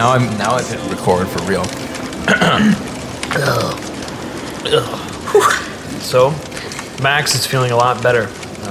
now I've hit record for real. So, Max is feeling a lot better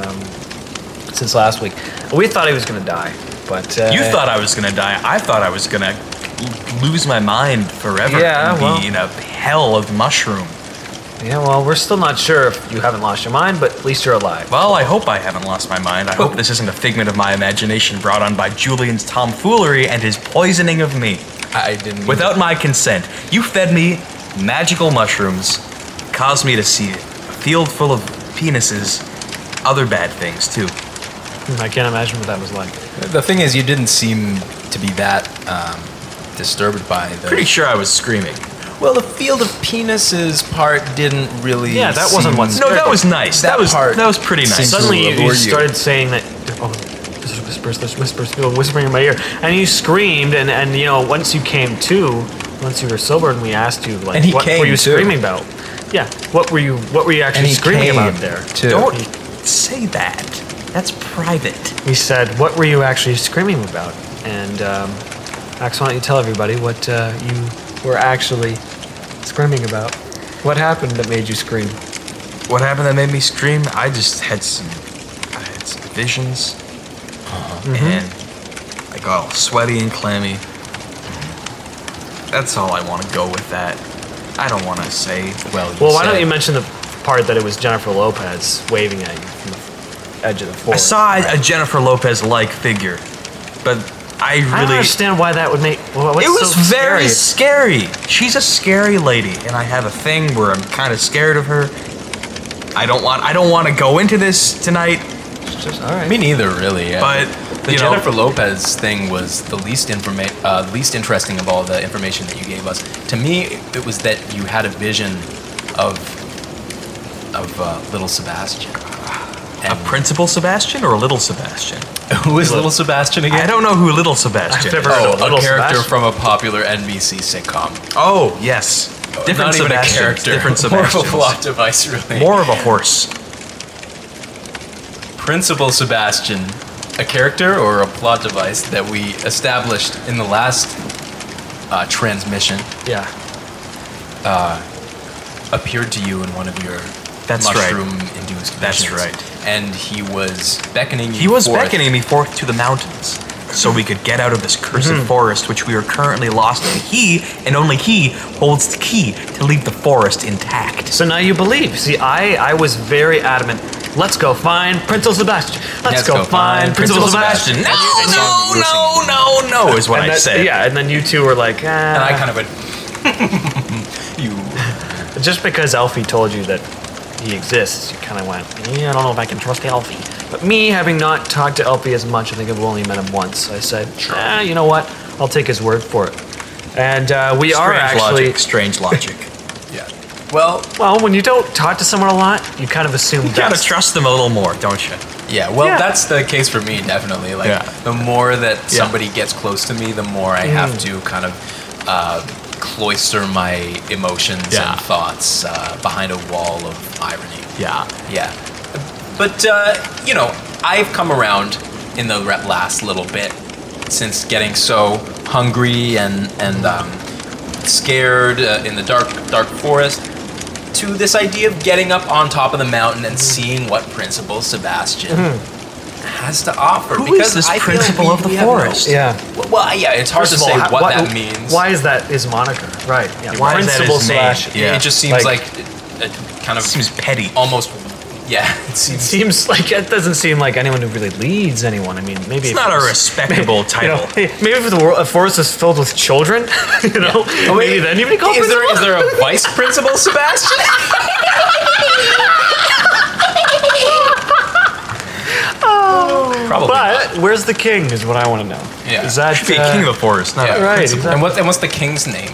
since last week. We thought he was going to die, but... You thought I was going to die. I thought I was going to lose my mind forever and be in a hell of mushroom. Yeah, well, we're still not sure if you haven't lost your mind, but at least you're alive. Well, I hope I haven't lost my mind. I hope this isn't a figment of my imagination brought on by Julian's tomfoolery and his poisoning of me. I didn't... Without my consent. You fed me magical mushrooms, caused me to see a field full of penises, other bad things, too. I can't imagine what that was like. The thing is, you didn't seem to be that disturbed by the... Pretty sure I was screaming. Well, the field of penises part didn't really. Yeah, that wasn't what's. No, that was nice. That was pretty nice. Suddenly you started saying that. Oh, there's whispers, people whispering in my ear, and you screamed, and you know, once you came to, once you were sober, and we asked you like, what were you screaming about? Yeah, what were you actually screaming about there? Don't say that. That's private. We said, what were you actually screaming about? And Max, why don't you tell everybody what you were actually screaming about? What happened that made you scream? What happened that made me scream? I just had some visions, and I got all sweaty and clammy. That's all I want to go with that. I don't want to say. Well, why don't you mention the part that it was Jennifer Lopez waving at you from the edge of the forest? I saw a Jennifer Lopez-like figure, but I don't understand why that would make... Well, it was very scary. She's a scary lady, and I have a thing where I'm kind of scared of her. I don't want to go into this tonight. Just, all right. Me neither, really. Yeah. But the Jennifer Lopez thing was the least interesting of all the information that you gave us. To me, it was that you had a vision of little Sebastian. A Principal Sebastian or Little Sebastian? Who is Little Sebastian again? I don't know who Little Sebastian is. A character Sebastian from a popular NBC sitcom. Oh, yes. Different Not even Sebastian. A character. Different Sebastian. More of a plot device, really. More of a horse. Principal Sebastian, a character or a plot device that we established in the last transmission. Yeah. Appeared to you in one of your mushroom-induced visions. That's right. And he was beckoning you He was beckoning me forth to the mountains so we could get out of this cursed forest which we are currently lost in. He, and only he, holds the key to leave the forest intact. So now you believe. See, I was very adamant. Let's go find Principal Sebastian. Let's go find Principal Sebastian. No, is what I said. Yeah, and then you two were like, And I kind of went, you... Just because Alfie told you that he exists, you kind of went, I don't know if I can trust Alfie. But me, having not talked to Alfie as much, I think I've only met him once, I said, you know what? I'll take his word for it. And we are actually... Strange logic. Yeah. Well, when you don't talk to someone a lot, you kind of assume you gotta trust them a little more, don't you? Yeah, that's the case for me, definitely. Like, the more that somebody gets close to me, the more I have to kind of cloister my emotions and thoughts behind a wall of irony. Yeah. But, I've come around in the last little bit since getting so hungry and scared in the dark forest to this idea of getting up on top of the mountain and seeing what Principal Sebastian has to offer. Who is this Principal of the Forest? It's hard to say what that means. Why is that his moniker? Right. Yeah. Why is that his Sebastian? name? Yeah. It just seems like a kind of... Seems petty. Almost... Yeah. It seems like... It doesn't seem like anyone who really leads anyone. I mean, maybe... It's not a respectable title. Maybe if the forest is filled with children, maybe then you'd be called Is there a Vice Principal Sebastian? Probably. But where's the king is what I want to know. Yeah. Is that should be king of the forest, not right? Principal. Exactly. And what's the king's name?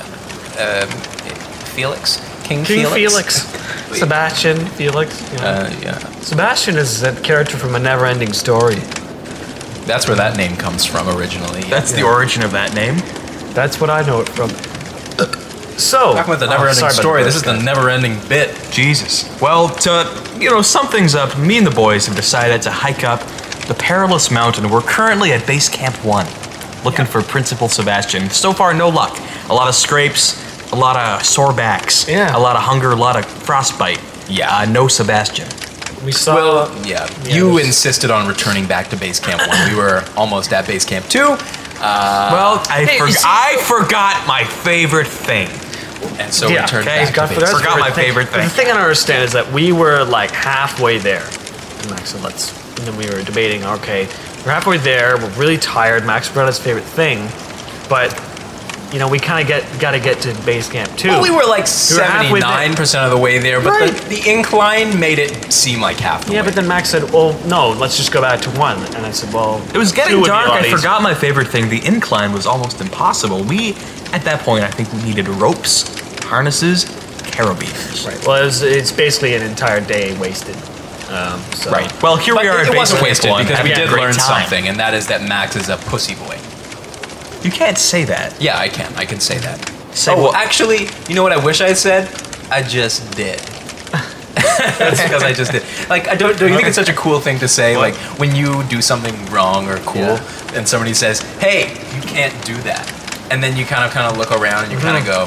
Felix? King Felix. Sebastian Felix. Sebastian is a character from A Never-Ending Story. That's where that name comes from originally. That's the origin of that name. That's what I know it from. So, talking about the never-ending story, this is the never-ending bit. Jesus. Well, to sum things up, me and the boys have decided to hike up the perilous mountain. We're currently at Base Camp 1. looking for Principal Sebastian. So far, no luck. A lot of scrapes, a lot of sore backs, Yeah. a lot of hunger, a lot of frostbite. Yeah. No Sebastian. We saw. Well, yeah. You there's- insisted on returning back to base camp 1. We were almost at base camp 2. Well, I forgot my favorite thing. And so we turned okay. back God to for base that. camp. Forgot my favorite But the thing. thing I don't understand is that we were like halfway there. And Max said, and then we were debating, okay, we're halfway there, we're really tired, Max brought his favorite thing, but, we kind of got to get to base camp too. Well, we were like We were halfway there. 79% of the way there, but Right. the incline made it seem like half the way. Yeah, but then Max said, well, no, let's just go back to 1. And I said, well, It was 2 getting would be a dark. lot I easier. forgot my favorite thing. The incline was almost impossible. At that point, I think we needed ropes, harnesses, carabiners. Right. Well, it's basically an entire day wasted. So. Right. Well, here But we are at it base wasn't camp wasted 1, because we having a did great learn time. something, and that is that Max is a pussy boy. You can't say that. Yeah, I can say that. Say well, what? actually, you know what I wish I said? I just did. That's because I just did. Like, don't you think it's such a cool thing to say? What? Like, when you do something wrong or cool, Yeah. and somebody says, "Hey, you can't do that," and then you kind of look around and you kind of go,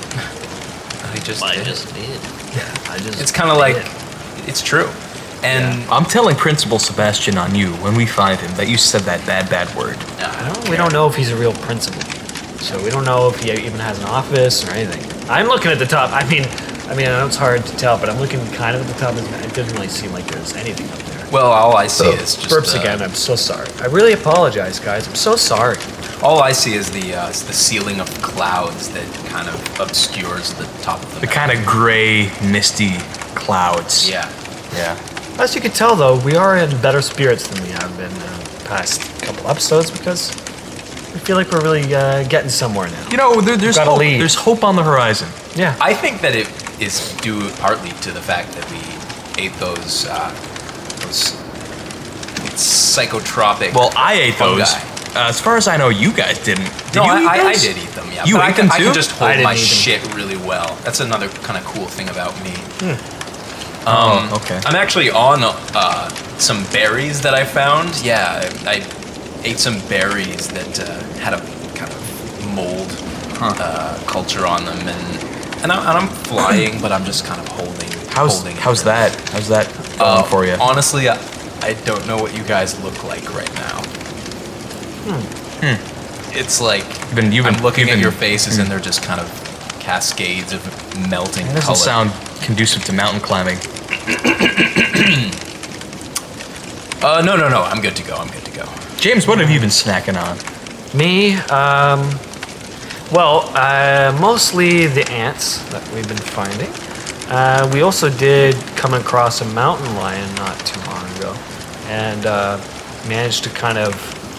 "I just did." did. Yeah, I just. It's kind of like, it's true, and I'm telling Principal Sebastian on you when we find him that you said that bad word. We don't know if he's a real principal, so we don't know if he even has an office or anything. I'm looking at the top. I mean, I know it's hard to tell, but I'm looking kind of at the top. It doesn't really seem like there's anything up there. Well, all I see is just burps again. I'm so sorry. I really apologize, guys. I'm so sorry. All I see is the ceiling of clouds that kind of obscures the top of The kind of gray, misty clouds. Yeah. Yeah. As you can tell, though, we are in better spirits than we have been past couple episodes because we feel like we're really getting somewhere now. There's Got a hope. lead. There's hope on the horizon. Yeah. I think that it is due partly to the fact that we ate those psychotropic. Well, I ate those. fungi. As far as I know, you guys didn't. Did No, you eat I those? did eat them. Yeah, You but ate them I too? can just I hold didn't my eat them. shit really well. That's another kind of cool thing about me. Okay. I'm actually on some berries that I found. Yeah, I ate some berries that had a kind of mold culture on them, and I'm flying, but I'm just kind of holding. How's it. that? How's that going for you? Honestly, I don't know what you guys look like right now. It's like I'm looking at your faces, and they're just kind of cascades of melting It doesn't color. sound conducive to mountain climbing. No. I'm good to go. James, what have you been snacking on? Me, mostly the ants that we've been finding. We also did come across a mountain lion not too long ago, and managed to kind of.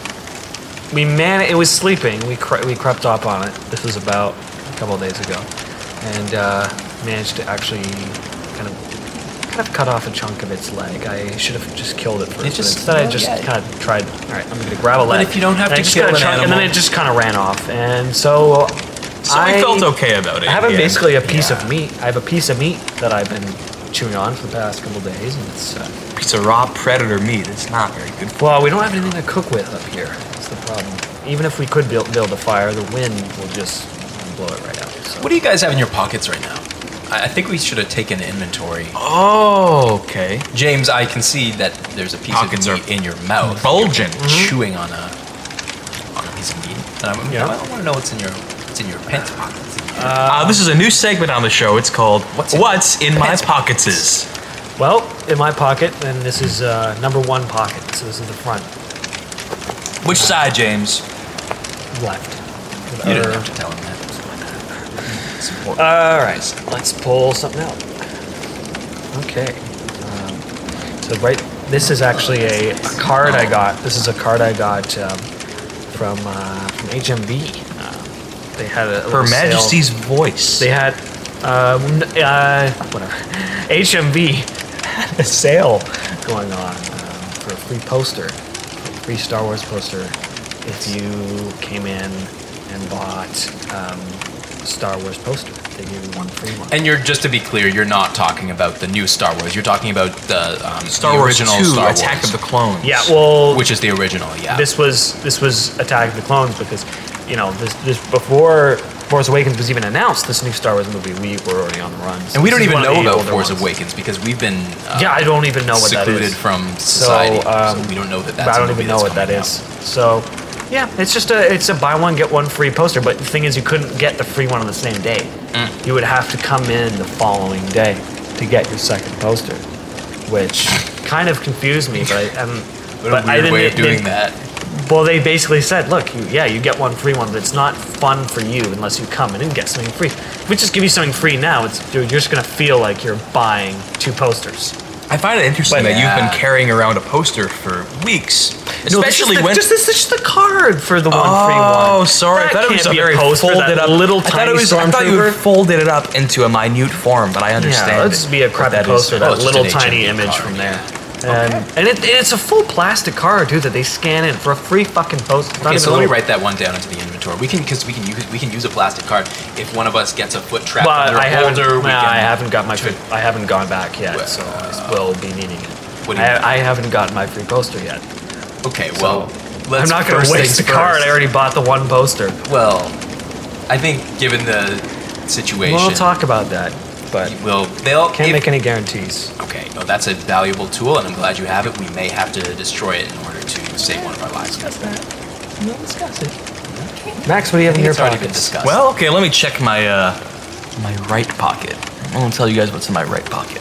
It was sleeping. We crept up on it. This was about a couple of days ago, and managed to actually kind of cut off a chunk of its leg. I should have just killed it first. Instead, I just kind of tried. All right, I'm going to grab a leg. But if you don't have and to I just kill got a an chunk, and then animal- it just kind of ran off. And so, I felt okay about it. I have yeah. basically a piece of meat. I have a piece of meat that I've been chewing on for the past couple of days, and it's. Piece of raw predator meat. It's not very good. Well, we don't have anything to cook with up here. That's the problem. Even if we could build a fire, the wind will just blow it right out. So. What do you guys have in your pockets right now? I think we should have taken inventory. Oh, okay. James, I can see that there's a piece Pockets of meat in your mouth. Bulging. You're chewing on a piece of meat. And I want to know what's in your pants pockets. This is a new segment on the show. It's called What's in My Pockets? Well, in my pocket, and this is number 1 pocket. So this is the front Which side, James? left. You didn't have to tell him that. It's important. All right, let's pull something out. Okay. This is actually a card I got. This is a card I got from HMV. They had a Her little sale. Majesty's voice. They had whatever. HMV had a sale going on for a free poster, free Star Wars poster, if you came in and bought a Star Wars poster. they give you one free one. And just to be clear, you're not talking about the new Star Wars. You're talking about the Star the Wars original 2, Star Attack Wars. of the Clones. Yeah, well, Which is the original, yeah. this was Attack of the Clones because, you know, this before Force Awakens was even announced, this new Star Wars movie, we were already on the run. So and we don't this is even one of know the about older Force ones. Awakens because we've been Yeah, I don't even know what that secluded is. from society. So, we don't know that that's I a don't movie even know that's what that coming is. out. So, yeah, it's a buy one get one free poster. But the thing is, you couldn't get the free one on the same day. You would have to come in the following day to get your second poster, which kind of confused me. But What a weird way of doing that. Well, they basically said, look, you get one free one, but it's not fun for you unless you come in and get something free. If we just give you something free now, you're just going to feel like you're buying 2 posters. I find it interesting But that you've yeah. been carrying around a poster for weeks, No, especially when. this is just the card for the one free one. Oh, sorry. That I thought it was can't a be very poster, folded that up little I thought tiny I thought you stormtrooper. had folded it up into a minute form, but I understand. Yeah, let's it. be a What crappy that is. poster, Oh, that it's just little an tiny HMV image card, from there. yeah. And it's a full plastic card too that they scan in for a free fucking poster. Okay, so let me write that one down into the inventory. We can use a plastic card. If one of us gets a foot trapped But under I a haven't. boulder, we can. I haven't got my. Sure. I haven't gone back yet, Well, so I will be needing it. What do you mean? I haven't gotten my free poster yet. Okay, well, let's. I'm not going to first waste the things card. first. I already bought the one poster. Well, I think given the situation, We'll talk about that, but they'll can't make any guarantees. Okay, no, that's a valuable tool, and I'm glad you have it. We may have to destroy it in order to save one of our lives. We'll discuss it. Max, what do you have in your It's already been pockets? discussed. Well, okay, let me check my my right pocket. I won't tell you guys what's in my right pocket.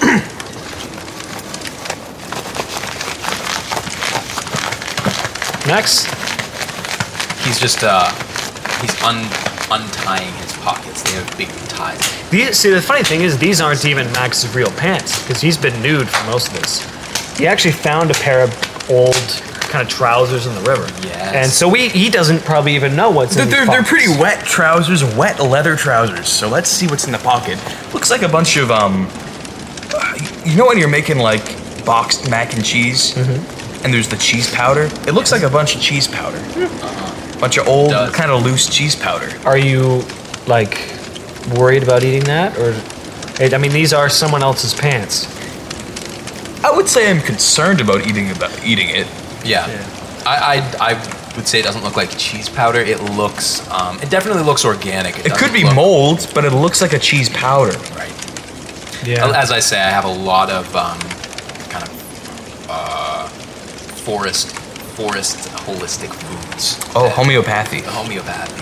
Max, he's just untying his pockets. They have big ties. see, the funny thing is, these aren't even Max's real pants because he's been nude for most of this. He actually found a pair of old kind of trousers in the river. Yes. And so he doesn't probably even know what's in these They're pockets. pretty wet trousers, wet leather trousers. So let's see what's in the pocket. Looks like a bunch of you know when you're making like boxed mac and cheese, and there's the cheese powder. It looks like a bunch of cheese powder, bunch of old Does. kind of loose cheese powder. Are you like worried about eating that, or? I mean, these are someone else's pants. I would say I'm concerned about eating it. Yeah. I would say it doesn't look like cheese powder. It looks, it definitely looks organic. It could doesn't be look- mold, but it looks like a cheese powder. Right. Yeah. As I say, I have a lot of kind of forest holistic foods. Oh, homeopathy. Homeopathy.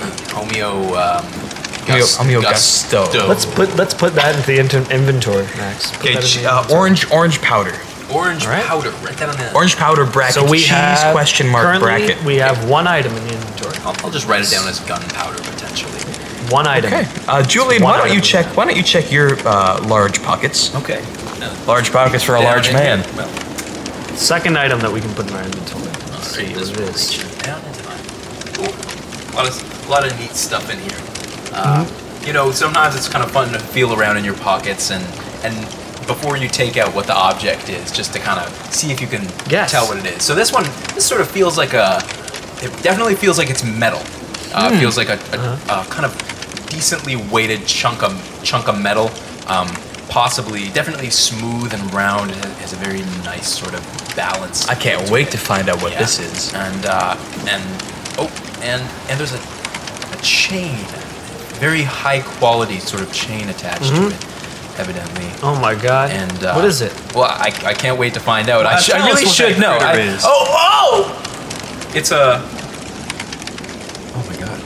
Homeogusto. Let's put that into the inventory, Max. Put Okay, that in the inventory. orange powder. Orange All right. powder. Write that on the. Orange powder bracket. So we cheese have question mark currently, bracket. We have one item in the inventory. I'll just write it down as gunpowder potentially. One item. Okay, Julian, One why don't you item. check your large pockets? Okay. Large pockets for a large man. Well, Second item that we can put in our inventory. Let's see alright, what it is. reach down into mine. Ooh, a lot of neat stuff in here. You know, sometimes it's kind of fun to feel around in your pockets and before you take out what the object is, just to kind of see if you can Yes. tell what it is. So this sort of feels like it definitely feels like it's metal. Feels like a kind of decently weighted chunk of metal. Possibly, definitely smooth and round. It has a very nice sort of balance. I can't wait to find out what Yeah. this is. And there's a chain, very high quality sort of chain attached to it, evidently. Oh my god. And what is it? Well, I can't wait to find out. I tell really us what should that know. critter is. Oh! It's a. Oh my god!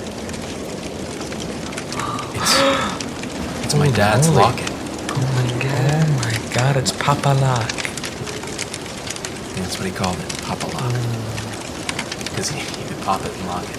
It's my dad's moly. locket. Oh my god, it's Papa Lock. That's what he called it, Papa Lock. Because he could pop it and lock it.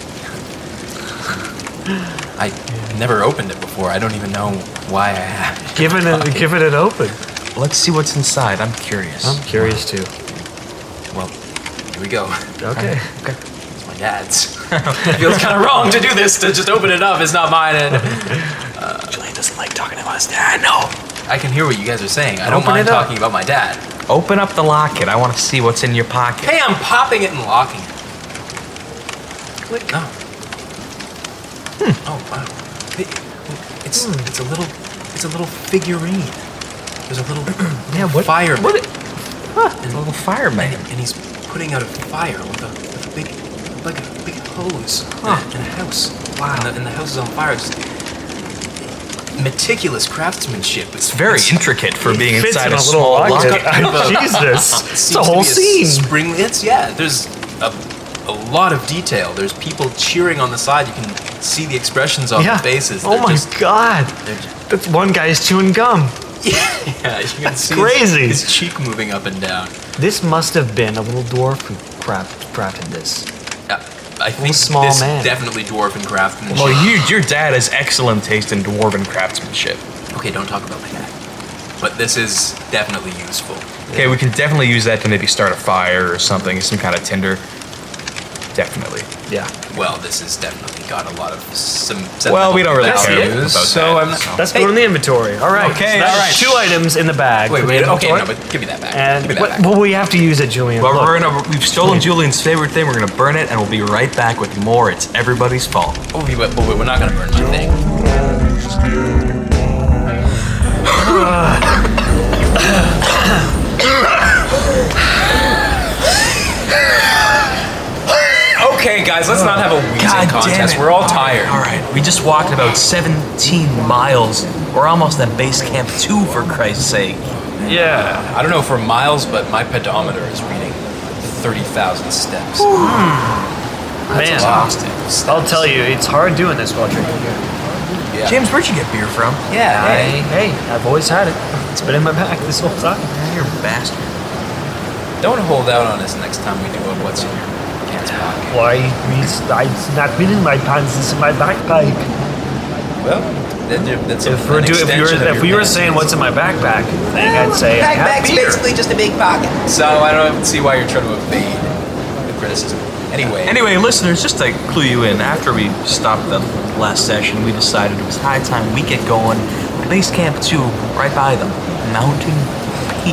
I never opened it before. I don't even know why I have it. Give it an open. Let's see what's inside. I'm curious. I'm curious too. Well, here we go. Okay. It's my dad's. It feels kind of wrong to do this, to just open it up. It's not mine. And Julian doesn't like talking about his dad. No. I can hear what you guys are saying. I don't Open mind it up. talking about my dad. Open up the locket. I want to see what's in your pocket. Hey, I'm popping it and locking it. Click. No. Oh, wow. It's a little figurine. There's a little fireman. A little fireman. And he's putting out a fire with a big hose in a house. Wow. And the house is on fire. It's meticulous craftsmanship. It's very intricate for being Fits inside in a little small object. locker. Jesus. It's Seems a to whole be scene. There's a lot of detail. There's people cheering on the side. You can see the expressions on their faces. Oh my God. That's one guy's chewing gum. Yeah, you can see crazy. His cheek moving up and down. This must have been a little dwarf who crafted this. I think small this man. definitely dwarven craftsmanship. Well, your dad has excellent taste in dwarven craftsmanship. Okay, don't talk about my dad. But this is definitely useful. Okay, we can definitely use that to maybe start a fire or something, some kind of tinder. Definitely. Yeah. Well, this has definitely got a lot of some. Well, we don't really sentimental care values, about so that, I'm not. so. Let's go in the inventory. All right. Okay, So that's all right. 2 items in the bag. Wait, for the okay, inventory. no, but give me that back. And give me that back. well, we have to use it, Julian. Well, Look. we've stolen Julian's favorite thing. We're gonna burn it, and we'll be right back with more. It's everybody's fault. Oh, wait, we're not gonna burn my thing. Okay, guys, let's not have a wheezing contest. We're all tired. All right, we just walked about 17 miles. We're almost at base camp 2, for Christ's sake. Yeah. I don't know for miles, but my pedometer is reading 30,000 steps. Man, Exhausting. I'll tell you, it's hard doing this while drinking beer. Yeah. James, where'd you get beer from? Yeah. Hey, I've always had it. It's been in my bag this whole time. You're a bastard. Don't hold out on us next time we do a what's in your pants pocket. Why? It's not been in my pants. It's in my backpack. Well, that's If we were saying what's in my backpack thing, I'd say I have beer. just a big pocket. So I don't see why you're trying to evade the criticism. Anyway, listeners, just to clue you in, after we stopped the last session, we decided it was high time we get going. Base Camp 2, right by them. Mountain Peak.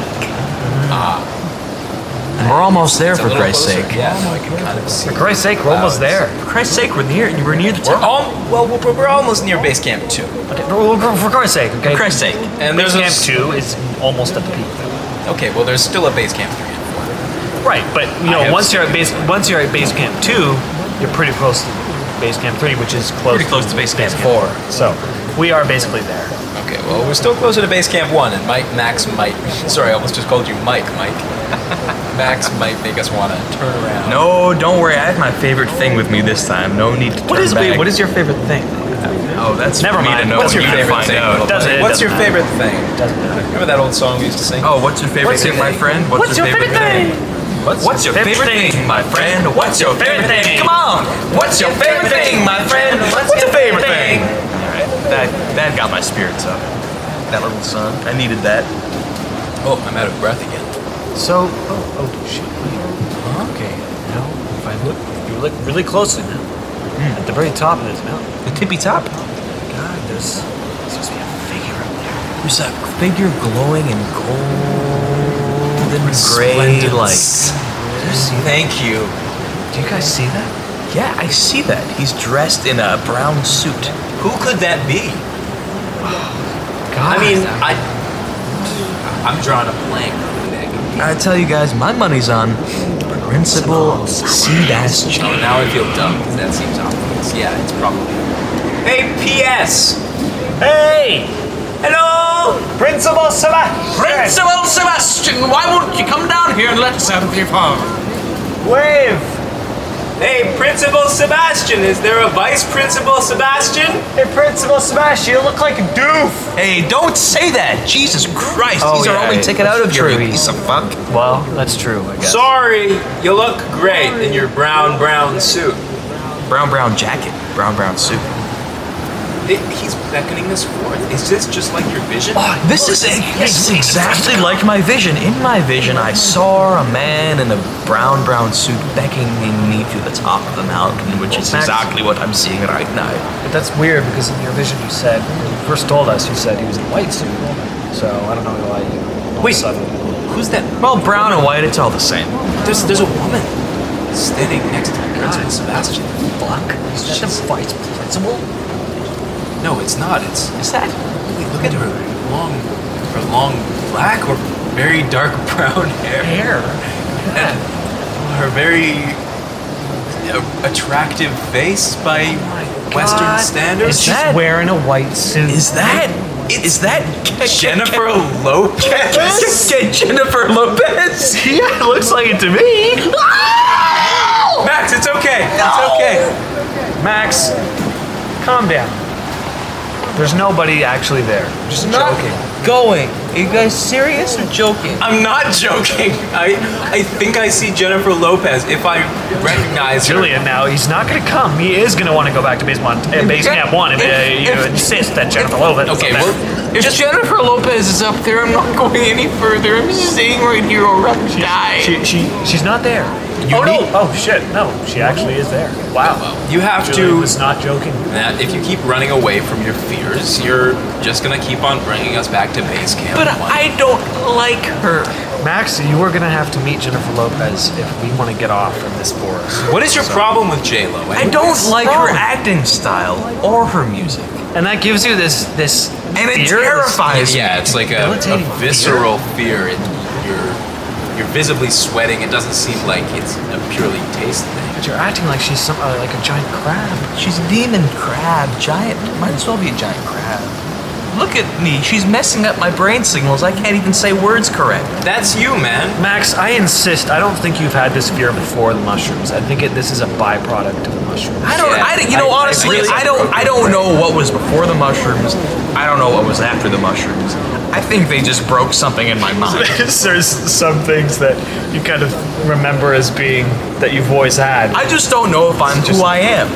And we're almost there, It's a for little Christ's closer. sake. Yeah, no, I can kind of see. For Christ's sake, we're almost there. For Christ's sake, we're near the We're top. we're almost near base camp 2. Okay, for Christ's sake, okay? For Christ's sake. And Base there's camp 2 is almost at the peak. Okay, well, there's still a base camp 3 and 4. Right, but you I know, have once you're at base camp 2, you're pretty close to base camp 3, which is Pretty close to base camp 4. So we are basically there. Okay, well, we're still closer to base camp 1, and Max might. Sorry, I almost just called you Mike. Max might make us want to turn around. No, don't worry. I have my favorite thing with me this time. No need to turn back. What is your favorite thing? Oh, that's Never for me mind. to know. What's your You favorite find thing? out. Doesn't- What's your doesn't favorite thing? Doesn't matter. Remember that old song we used to sing? Oh, what's your favorite thing, my friend? What's your favorite thing? What's your favorite thing, my friend? What's your favorite thing? Come on! What's your favorite thing, my friend? What's your favorite thing? All right, that got my spirits up. That little song, I needed that. Oh, I'm out of breath again. So, oh shit. Okay, now if you look really closely now, at the very top of this mountain, The tippy top. God, there's supposed to be a figure up there. There's a figure glowing in golden gray light. Do you see that? Thank you. Do you guys see that? Yeah, I see that. He's dressed in a brown suit. Who could that be? God, I mean, I'm drawing a blank. I tell you guys, my money's on Principal Sebastian. Oh, now I feel dumb because that seems obvious. Yeah, it's probably. Hey, P.S. Hey! Hello. Principal Sebastian! Principal Sebastian, why won't you come down here and let us out of your farm? Wave! Hey, Principal Sebastian. Is there a Vice Principal Sebastian? Hey, Principal Sebastian, you look like a doof! Hey, don't say that! Jesus Christ, Oh, he's our yeah, only ticket that's out of here, true. you piece of fuck. Well, that's true, I guess. Sorry, you look great in your brown suit. Brown jacket, brown suit. He's beckoning us forth. Is this just like your vision? This is exactly like my vision. In my vision, I saw a man in a brown suit beckoning me to the top of the mountain, which is exactly what I'm seeing right now. But that's weird because in your vision you said, when you first told us, you said he was in a white suit. So I don't know why you all of a sudden. Who's that? Well, brown and white, it's all the same. There's a woman standing next to Principal Sebastian. Fuck? Is that the vice principal? No, it's not. It's Is that? look at her long black or very dark brown hair. And her very attractive face by Western standards. She's wearing a white suit. Is that Jennifer Lopez? Jennifer Lopez? Yeah, it looks like it to me. Max, it's okay. It's okay. Max, calm down. There's nobody actually there. I'm just joking. Going. Are you guys serious or joking? I'm not joking. I think I see Jennifer Lopez. If I recognize her. Julian, now he's not going to come. He is going to want to go back to base camp 1 and you insist that Jennifer Lopez. Okay, is up there. well, If Jennifer Lopez is up there, I'm not going any further. I'm staying right here or I'll die. She's not there. Oh shit! No, she actually is there. Wow. you have Julian to. was not joking. That if you keep running away from your fears, you're just gonna keep on bringing us back to base camp. But I don't like her. Max, you are going to have to meet Jennifer Lopez if we want to get off from this forest. What is your problem with J-Lo? I don't like her acting style or her music. And that gives you this And it fear, terrifies me. Yeah, it's like a debilitating visceral fear. You're visibly sweating. It doesn't seem like it's a purely taste thing. But you're acting like she's like a giant crab. She's a demon crab. Giant. Might as well be a giant crab. Look at me. She's messing up my brain signals. I can't even say words correct. That's you, man. Max, I insist. I don't think you've had this fear before the mushrooms. I think this is a byproduct of the mushrooms. Honestly, I don't know what was before the mushrooms. I don't know what was after the mushrooms. I think they just broke something in my mind. There's some things that you kind of remember as being that you've always had. I just don't know if I'm who I am.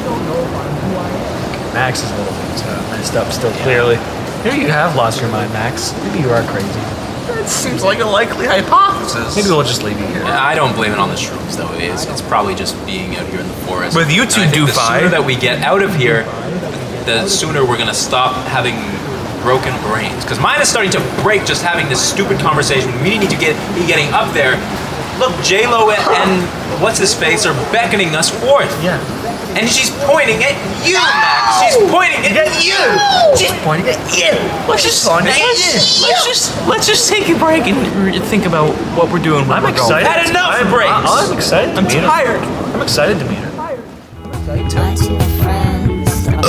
Max is a little bit messed up still, clearly. Maybe you have lost your mind, Max. Maybe you are crazy. That seems like a likely hypothesis. Maybe we'll just leave you here. I don't blame it on the shrooms, though. It's probably just being out here in the forest. With you two And I think the doofy. sooner that we get out of here, the sooner we're gonna stop having broken brains. Because mine is starting to break just having this stupid conversation. We need to be getting up there. Look, J-Lo and what's his face are beckoning us forth. Yeah. And she's pointing at you, Max. She's pointing at you. She's pointing at you. Let's just take a break and think about what we're doing. I'm excited. Had enough breaks. I'm excited. I'm tired. I'm excited to meet her. My two friends are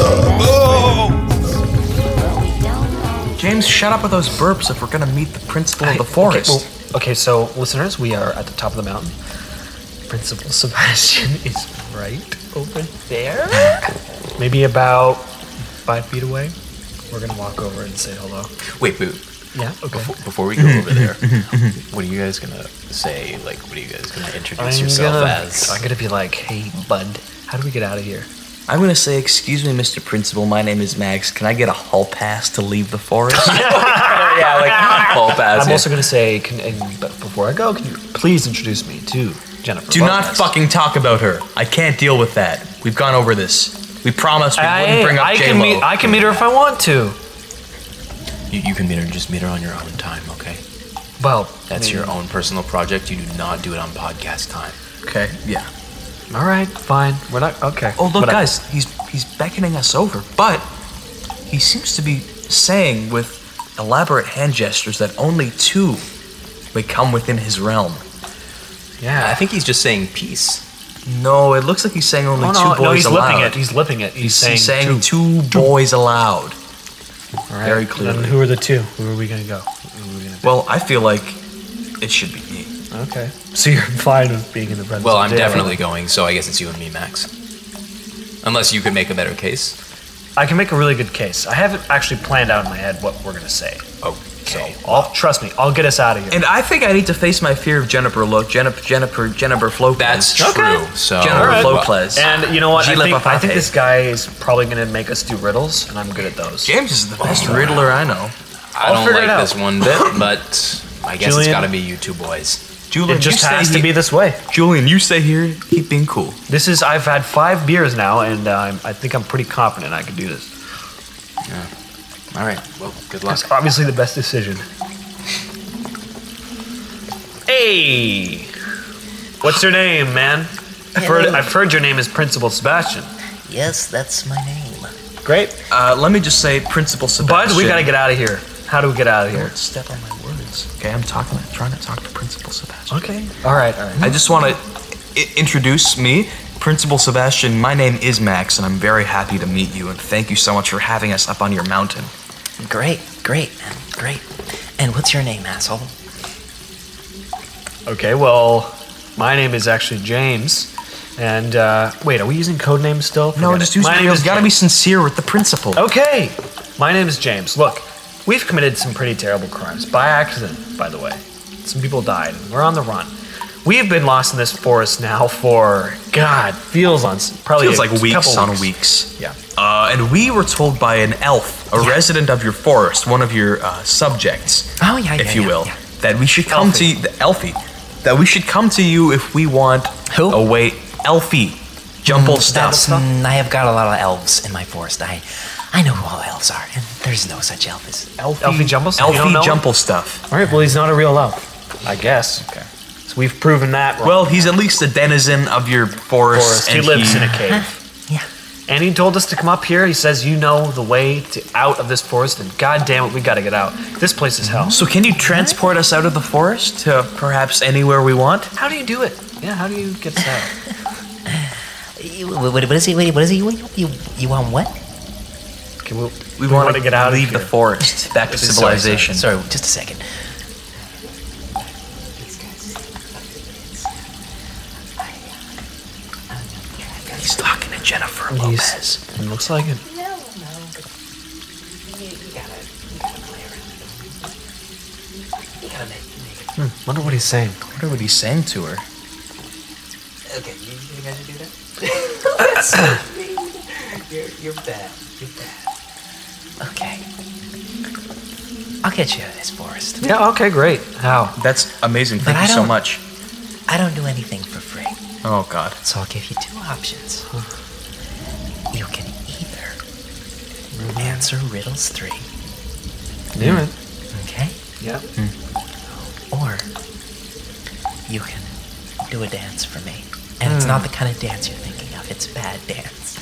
James, shut up with those burps if we're gonna meet the principal of the forest. Okay, so listeners, we are at the top of the mountain. Principal Sebastian is right over there. Maybe about 5 feet away. We're gonna walk over and say hello. Wait. Yeah, okay. Before we go over there, what are you guys gonna say? Like, what are you guys gonna introduce yourself as? I'm gonna be like, hey, bud, how do we get out of here? I'm gonna say, excuse me, Mr. Principal, my name is Max. Can I get a hall pass to leave the forest? Yeah, like hall pass. I'm also gonna say, but before I go, can you please introduce me to Jennifer? Do not Lopez? fucking talk about her. I can't deal with that. We've gone over this. We promised we wouldn't bring up J-Lo. I can meet her if I want to. You can just meet her on your own time, okay? Well, That's your own personal project. You do not do it on podcast time. Okay, yeah. All right, fine. We're not okay. Oh, look, But guys, he's beckoning us over, but he seems to be saying with elaborate hand gestures that only 2 may come within his realm. yeah, I think he's just saying peace. No, it looks like he's saying only 2 boys no, he's allowed. lipping it. He's lipping it. He's saying two boys allowed. All right. very clearly. Then who are the 2? Who are we gonna go? Well, I feel like it should be me. Okay. So you're fine with being in the presence. Well, of I'm J-Lo. definitely going, so I guess it's you and me, Max. Unless you could make a better case. I can make a really good case. I haven't actually planned out in my head what we're gonna say. Okay. Trust me, I'll get us out of here. And I think I need to face my fear of Jennifer Lopez. That's true. So Jennifer Lopez. And you know what? Gila I think Papate. this guy is probably gonna make us do riddles, and I'm good at those. James is the best riddler I know. I don't figure it like out. this one bit, but I guess Julian? it's got to be you 2 boys. Julian, It just you has stay to be this way. Julian, you stay here. Keep being cool. I've had 5 beers now, and I think I'm pretty confident I can do this. All right. Well, good luck. That's obviously the best decision. Hey, what's your name, man? I've heard your name is Principal Sebastian. Yes, that's my name. Great. Let me just say, Principal Sebastian. Bud, we gotta get out of here. How do we get out of here? Don't step on my words. Okay, I'm trying to talk to Principal Sebastian. Okay. All right. I just want to introduce me, Principal Sebastian. My name is Max, and I'm very happy to meet you. And thank you so much for having us up on your mountain. Great, man, great. And what's your name, asshole? Okay. Well, my name is actually James. And wait, are we using code names still? No, Forget just it. use My name real. is You gotta be sincere with the principal. Okay. My name is James. Look, we've committed some pretty terrible crimes by accident, by the way. Some people died. And we're on the run. We've been lost in this forest now for feels like weeks on weeks. Yeah. And we were told by an elf, a resident of your forest, one of your subjects, Oh, yeah, if you will, yeah. that we should come to you, Elfie, that we should come to you if we want Who? a way. Elfie, Jumble stuff. I have got a lot of elves in my forest. I know who all elves are, and there's no such elf as... Elfie Jumble Stuff? You don't Elfie know him? Jumble stuff. All right. Well, he's not a real elf, I guess. Okay. So we've proven that wrong. Well, he's at least a denizen of your forest. He and lives in a cave. Yeah. And he told us to come up here. He says you know the way out of this forest, and god damn it, we gotta get out. This place is hell. So can you transport us out of the forest to perhaps anywhere we want? How do you do it? Yeah, how do you get us out? What is he? You want what? We want to get out leave of here. the forest, back to civilization. Sorry, just a second. He's talking to Jennifer Lopez. It looks like it. No, but you gotta play around. You gotta make it. Wonder what he's saying. I wonder what he's saying to her. Okay, you guys do that? You're bad. You're bad. Okay. I'll get you out of this forest. Yeah. Okay. Great. How? That's amazing. But Thank I you so don't- much. I don't do anything for free. Oh, God. So I'll give you two options. You can either answer riddles 3, Do it. okay? Yeah. Or you can do a dance for me. And it's not the kind of dance you're thinking of. It's a bad dance.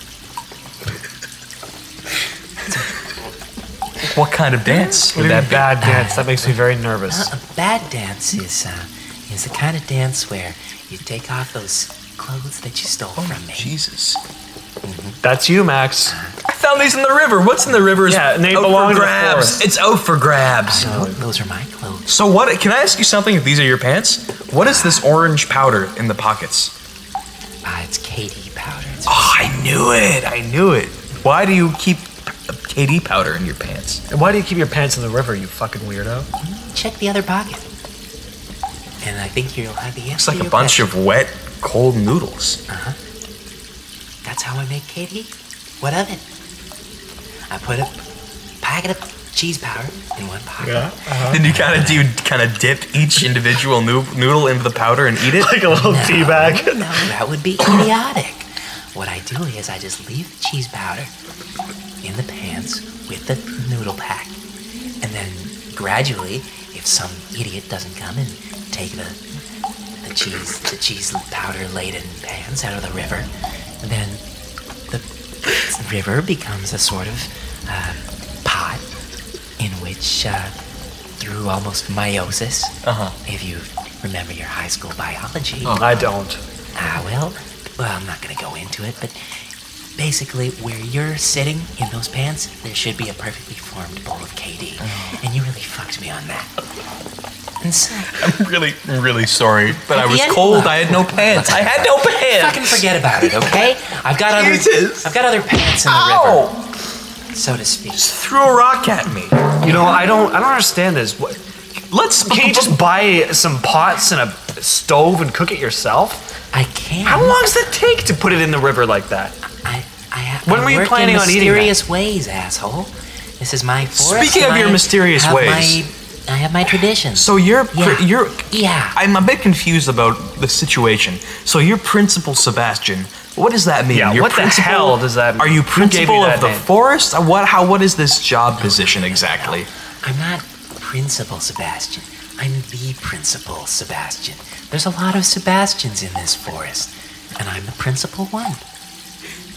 What kind of dance would that be? bad dance? That makes me very nervous. A bad dance is the kind of dance where you take off those clothes that you stole from me. Jesus. That's you, Max. I found these in the river. What's in the river is Yeah, and they out belong for to the grabs. forest. It's out for grabs. No, those are my clothes. So what, can I ask you something if these are your pants? What is this orange powder in the pockets? It's KD powder. It's Oh, I knew it. Why do you keep KD powder in your pants? And why do you keep your pants in the river, you fucking weirdo? Check the other pocket. And I think you'll have the answer. It's like a bunch of wet, cold noodles. That's how I make KD. What of it? I put a packet of cheese powder in one pocket. Then you kind of dip each individual noodle into the powder and eat it? Like a little tea bag. No, that would be idiotic. What I do is I just leave the cheese powder in the pants with the noodle pack. And then gradually, if some idiot doesn't come and take the cheese powder laden pants out of the river, then the river becomes a sort of pot in which, through almost meiosis, if you remember your high school biology. I don't. Well, I'm not going to go into it, but basically, where you're sitting in those pants, there should be a perfectly formed bowl of KD. And you really fucked me on that. And so, I'm really sorry, but At I the was end- cold. I had no pants. I had no pants. fucking forget about it, okay? I've got Jesus. other pants in the river, so to speak. Threw a rock at me. You know, I don't understand this. What, Can you just buy some pots and a stove and cook it yourself? I can. How long does it take to put it in the river like that? When I were you work planning in on eating that? mysterious ways, asshole. This is my forest. Speaking of and your I mysterious have ways. I have my traditions. So you're Yeah. I'm a bit confused about the situation. So you're Principal Sebastian. What does that mean? Yeah, You're what the hell does that mean? Are you Who gave you principal that of the name? forest? What is this job position exactly? I'm not Principal Sebastian. I'm the Principal Sebastian. There's a lot of Sebastians in this forest, and I'm the principal one.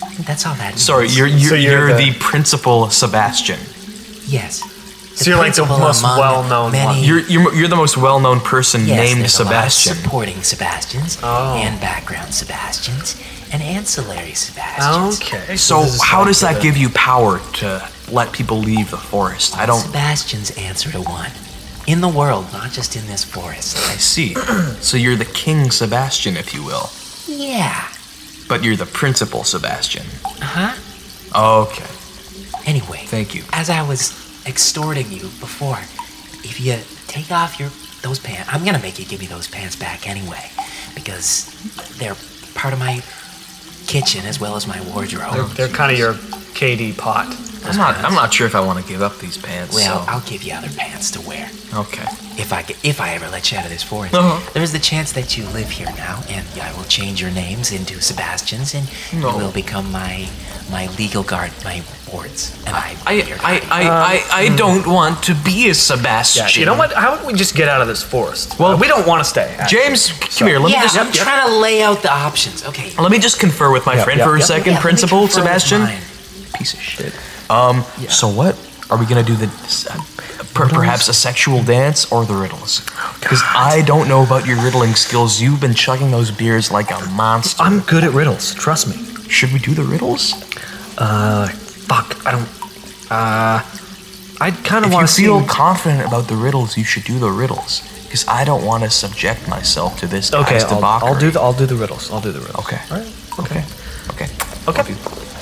That's all that means. Sorry, you're you're the principal Sebastian. Yes. So you're like the principal most among well-known many- one. You're the most well-known person Yes, named there's Sebastian. A lot of supporting Sebastians Oh. and background Sebastians and ancillary Sebastians. Okay. So this is how like does that the- give you power to let people leave the forest? I don't. Sebastians answer to one. In the world, not just in this forest. I see. So you're the King Sebastian, if you will, Yeah. but you're the principal Sebastian. Uh-huh. Okay. Anyway, Thank you. as I was extorting you before, if you take off those pants, I'm gonna make you give me those pants back anyway, because they're part of my kitchen as well as my wardrobe. They're kind of your KD pot. I'm not sure if I want to give up these pants. Well, so. I'll give you other pants to wear. Okay. If I ever let you out of this forest, Uh-huh. there's the chance that you live here now, and I will change your names into Sebastians, and No. you will become my legal guard, my wards, and I don't want to be a Sebastian. Yeah, you know what? How about we just get out of this forest? Well, we don't want to stay. actually. James, come here. Let yeah, me just I'm trying to lay out the options. Okay. let me just confer with my friend for a second, Yeah, let me Principal confer with Sebastian. mine. Piece of shit. So what are we gonna do? Perhaps a sexual dance or the riddles? Because I don't know about your riddling skills. You've been chugging those beers like a monster. I'm good at riddles. Trust me. Should we do the riddles? Fuck. I don't. I kind of If you want to feel confident about the riddles, you should do the riddles. Because I don't want to subject myself to this Okay, guy's debauchery. I'll do the riddles. I'll do the riddles. Okay. All right. Okay. Okay. Okay.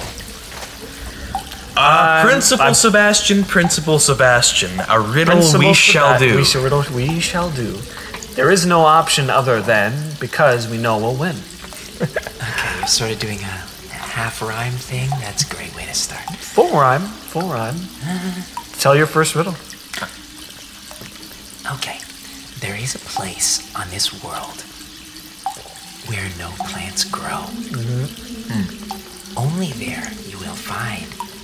Principal Sebastian, Principal Sebastian, a riddle Principle we for shall that, do. We shall do. There is no option other than because we know we'll win. Okay, you're sort of doing a half rhyme thing. That's a great way to start. Full rhyme. Full rhyme. Tell your first riddle. Okay, there is a place on this world where no plants grow. Only there you will find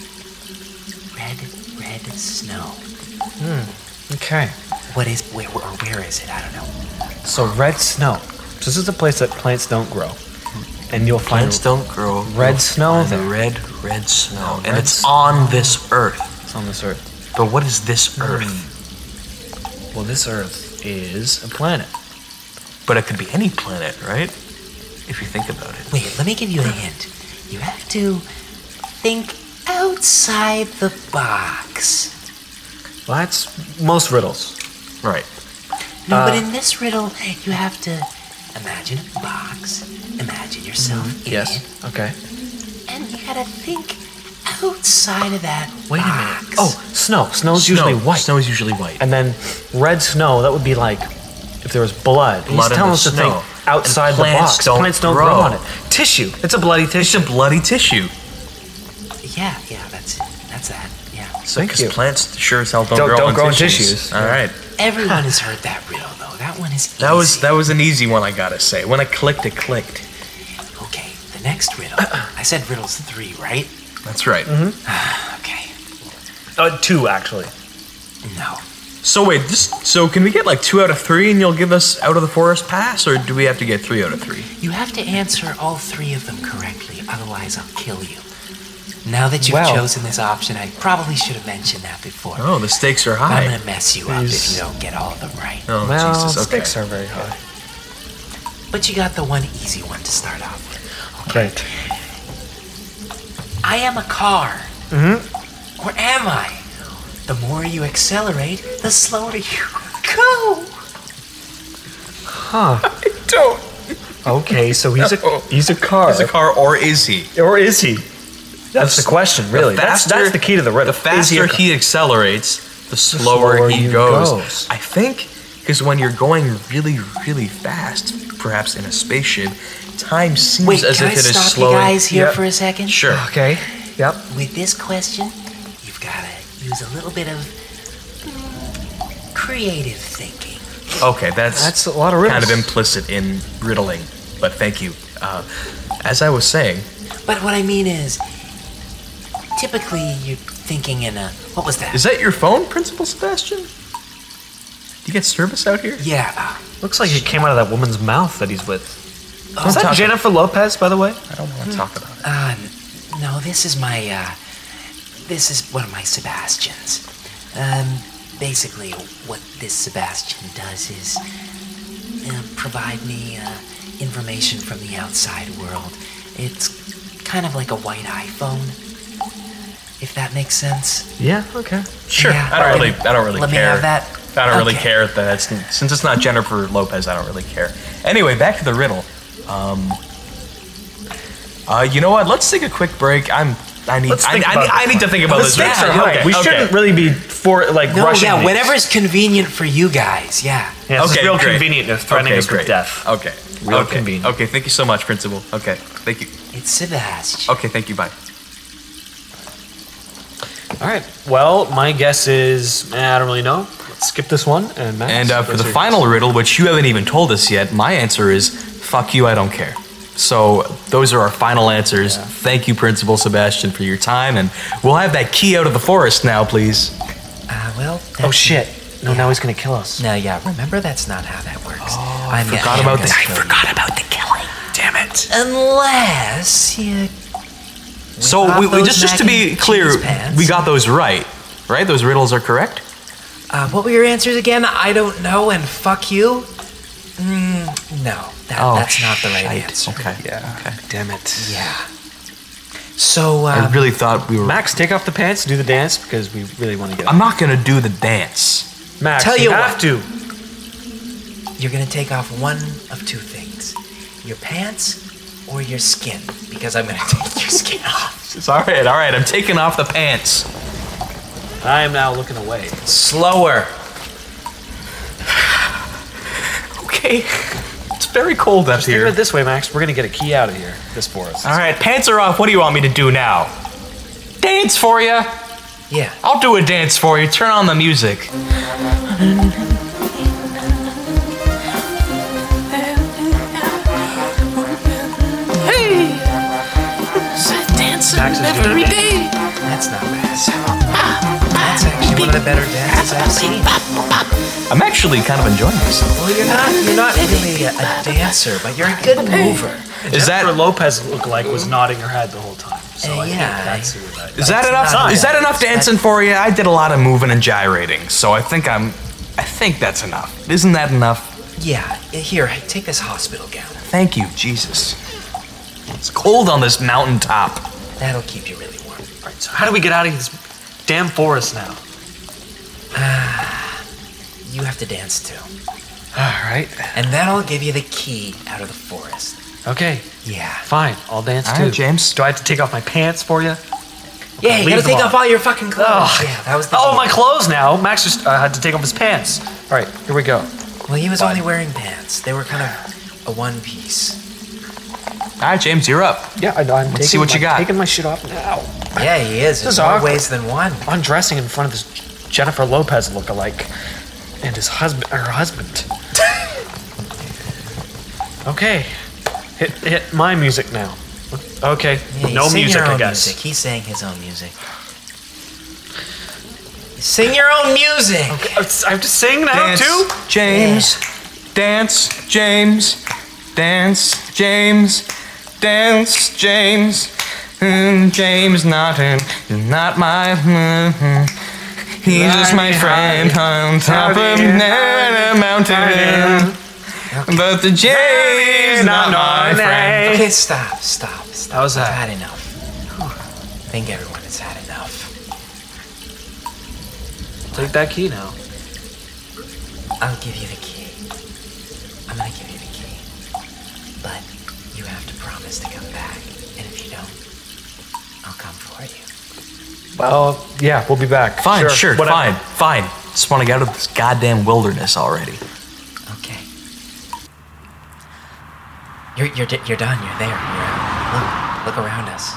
red snow. Okay. Where is it? I don't know. So red snow. So this is a place that plants don't grow, and you'll find Plants don't grow. red snow The there. red snow. And red it's snow. on this earth. It's on this earth. But what is this earth? Well, this earth is a planet. But it could be any planet, right? If you think about it. Wait, let me give you a hint. You have to think outside the box. Well, that's most riddles. Right. No, but in this riddle, you have to imagine a box, imagine yourself in it, Okay. and you gotta think outside of that Wait a box. minute. Oh, snow. Snow's usually white. Snow is usually white. And then red snow, that would be like if there was blood. Blood He's in telling the us to snow. think outside And the plants box. don't Plants don't grow. grow on it. Tissue. It's a bloody It's tissue. a bloody tissue. Yeah, that's that. Yeah. So, Thank 'cause you. plants sure as hell don't, Don't grow, grow on in tissues. All right. Everyone has heard that riddle though. That one is easy. That was an easy one, I gotta say. When it clicked, it clicked. Okay, the next riddle. I said riddles 3, right? That's right. Okay. 2, actually. No. So wait, so can we get like 2 out of 3 and you'll give us out of the forest pass, or do we have to get 3 out of 3? You have to answer all 3 of them correctly, otherwise I'll kill you. Now that you've Well- chosen this option, I probably should have mentioned that before. Oh, the stakes are I'm high. gonna mess you up if Please. you don't get all of them right. Oh, Well, Jesus. Okay. stakes are very high. But you got the one easy one to start off with. Great. I am a car. Or am I? The more you accelerate, the slower you go. Huh. Don't. Okay, so he's a car. Is a car, or is he? Or is he? That's the question, really. That's the key to the riddle. The Is he a faster car? he accelerates, the slower slower he he goes. goes. I think because when you're going really, really fast, perhaps in a spaceship, time seems Wait, as can if I it is stop slowing. you guys here Yep. for a second? Sure. Okay. Yep. With this question, you've got to use a little bit of creative thinking. Okay, That's a lot of riddles. kind of implicit in riddling, but thank you. As I was saying, But what I mean is, typically you're thinking in a, what was that? is that your phone, Principal Sebastian? Do you get service out here? Yeah. Looks like it came out of that woman's mouth that he's with. Don't Is that talk- Jennifer Lopez, by the way? I don't want to talk about it. No, this is one of my Sebastians. Basically, what this Sebastian does is provide me information from the outside world. It's kind of like a white iPhone, if that makes sense. Yeah. Okay. Sure. Yeah. I don't really Let me care. have that. I don't really Okay. care that since it's not Jennifer Lopez. I don't really care. Anyway, back to the riddle. You know what? Let's take a quick break. I need to think about this. Stakes are Yeah, high. okay, We okay. shouldn't really be No, rushing. yeah, these. whatever's convenient for you guys. Yeah. Yeah, it's Okay, real great. convenient. They're threatening Okay, us great. with death. Okay. Real okay. convenient. Okay, thank you so much, Principal. Okay, thank you. It's Sebastian. Okay, thank you. Bye. All right. Well, my guess is I don't really know. Let's skip this one. And Max, And for what's the your final riddle, which you haven't even told us yet, my answer is fuck you, I don't care. So those are our final answers. Thank you, Principal Sebastian, for your time, and we'll have that key out of the forest now, please. Well. guess? Oh shit! No, now he's gonna kill us. No, yeah. Remember, that's not how that works. Oh, I forgot about the killing. Damn it. Unless you. So off we those just to mac be and clear, cheese pants. we got those right? Those riddles are correct? What were your answers again? I don't know, and fuck you. No, that's not the right answer. Okay. Yeah. Okay. Damn it. Yeah. So I really thought we were. Max, take off the pants, do the dance because we really want to get. I'm not gonna do the dance. Max, Tell you have what. to. you're gonna take off one of two things: your pants or your skin, because I'm gonna take your skin off. It's all right. I'm taking off the pants. I am now looking away. Slower. Okay. It's very cold up Think of here. it this way, Max. We're gonna get a key out of here. This forest. All right, pants are off. What do you want me to do now? Dance for you? Yeah. I'll do a dance for you. Turn on the music. Max is doing it. That's not bad. That's actually one of the better dances I've seen. I'm actually kind of enjoying this. Well, you're not really a dancer, but you're a good mover. Is Jennifer that Lopez lookalike was nodding her head the whole time. So I think yeah, that's who that is that enough? not Is that bad. enough dancing for you? I did a lot of moving and gyrating, so I think that's enough. Isn't that enough? Yeah. Here, take this hospital gown. Thank you, Jesus. It's cold on this mountaintop. That'll keep you really warm. All right, so how do we get out of this damn forest now? You have to dance too, All right. and that'll give you the key out of the forest. Okay. Yeah. Fine. I'll dance All too. right, James. Do I have to take off my pants for you? Yeah, you leave gotta them take on. off all your fucking clothes. Ugh. Yeah, that was the Oh, deal. my clothes now. Max just had to take off his pants. All right, here we go. Well, he was only wearing pants. They were kind of a one piece. All right, James, you're up. Yeah, I'm Let's see what you got. taking my shit off now. Yeah, he is. This There's is more awkward. ways than one. Undressing in front of this Jennifer Lopez lookalike and his husband, her husband. Okay, hit my music now. Okay, Yeah, you no sing music, your I own guess. Music. He's saying his own music. Sing your own music. I have to sing now Dance, too. James. Dance, James. Dance, James. Dance, James. James not my. He's just my friend on top of a mountain. But the James not my friend. Okay, stop. How's that? I've had enough. I think everyone has had enough. Take that key now. I'll give you the key. I'm gonna give you the key. But you have to promise to come back. And if you don't, I'll come for you. Well, yeah, we'll be back. Fine, sure, whatever. fine. Just want to get out of this goddamn wilderness already. Okay. You're done. You're there. You're out. Look around us.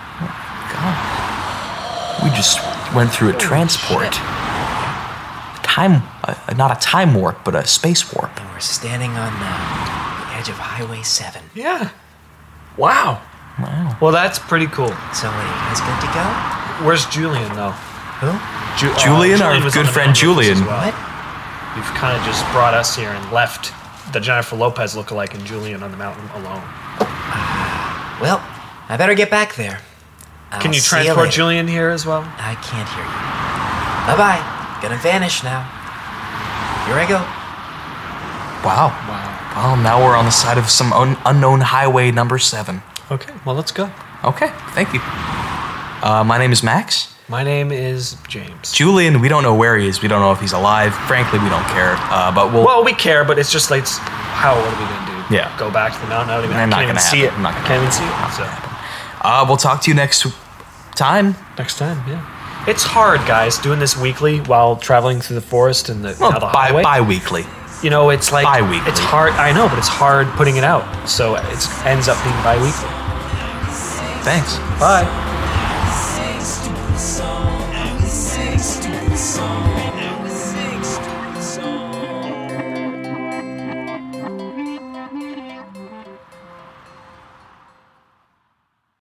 We just went through a transport. shit. Not a time warp, but a space warp. And we're standing on the edge of Highway 7. Yeah. Wow. Well, that's pretty cool. So what, are you guys good to go? Where's Julian though? Who? Julian, our was good on the friend mountain with us Julian. as well. What? You've kind of just brought us here and left the Jennifer Lopez lookalike and Julian on the mountain alone. Well, I better get back there. Can you see you transport later. Julian here as well? I can't hear you. Bye-bye. Gonna vanish now. Here I go. Wow. Well, now we're on the side of some unknown highway number 7. Okay, well, let's go. Okay, thank you. My name is Max. My name is James. Julian, we don't know where he is. We don't know if he's alive. Frankly, we don't care. But we'll... Well, we care, but it's just like, what are we going to do? Yeah. Go back to the mountain? I Not can't even gonna see it. happen. Not gonna Can't even see it. Not So. gonna happen. We'll talk to you next time. Next time, yeah. It's hard, guys, doing this weekly while traveling through the forest and the highway. Bi-weekly. You know, it's like Bi-weekly. It's hard. I know, but it's hard putting it out. So it ends up being bi-weekly. Thanks. Bye.